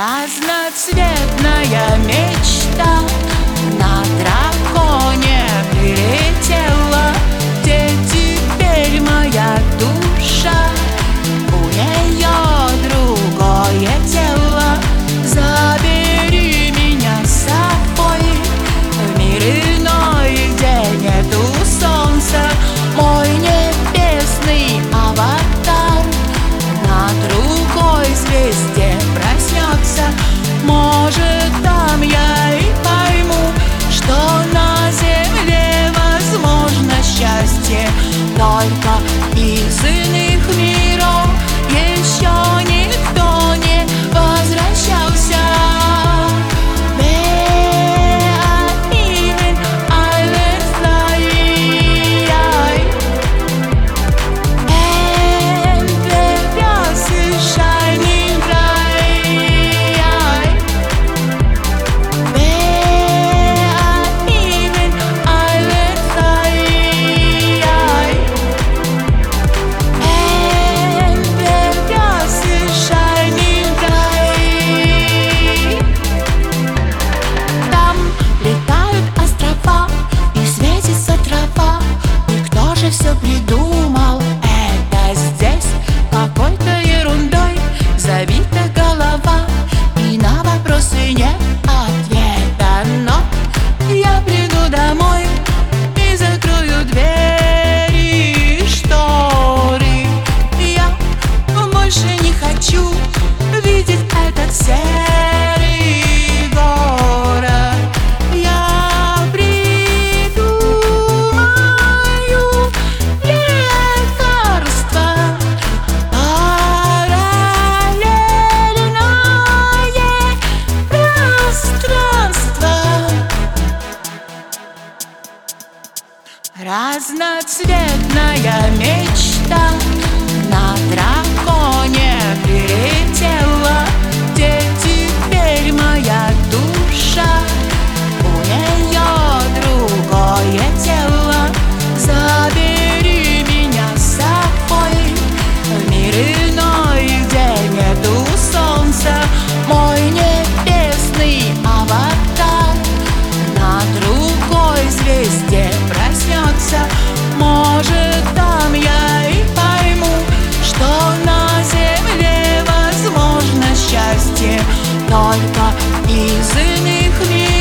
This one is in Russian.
Разноцветная мечта на драконе прилетела. Где теперь моя душа? У нее другое тело. Забери меня с собой в мир иной, где нету солнца. Мой небесный аватар на другой звезде проснется. Может, там я и пойму, что на земле возможно счастье. Только из иных миров еще никто не возвращался. Все придумал, это здесь какой-то ерундой забита голова, и на вопросы нет ответа. Но я приду домой и закрою двери, шторы. Я больше не хочу видеть этот серый город. Я разноцветная мечта на драконе прилетела. Где теперь моя душа? У нее другое тело. Забери меня с собой в мир иной, где нету солнца. Мой небесный аватар на другой звезде проснется. Может, там я и пойму, что на земле возможно счастье. Только из иных миров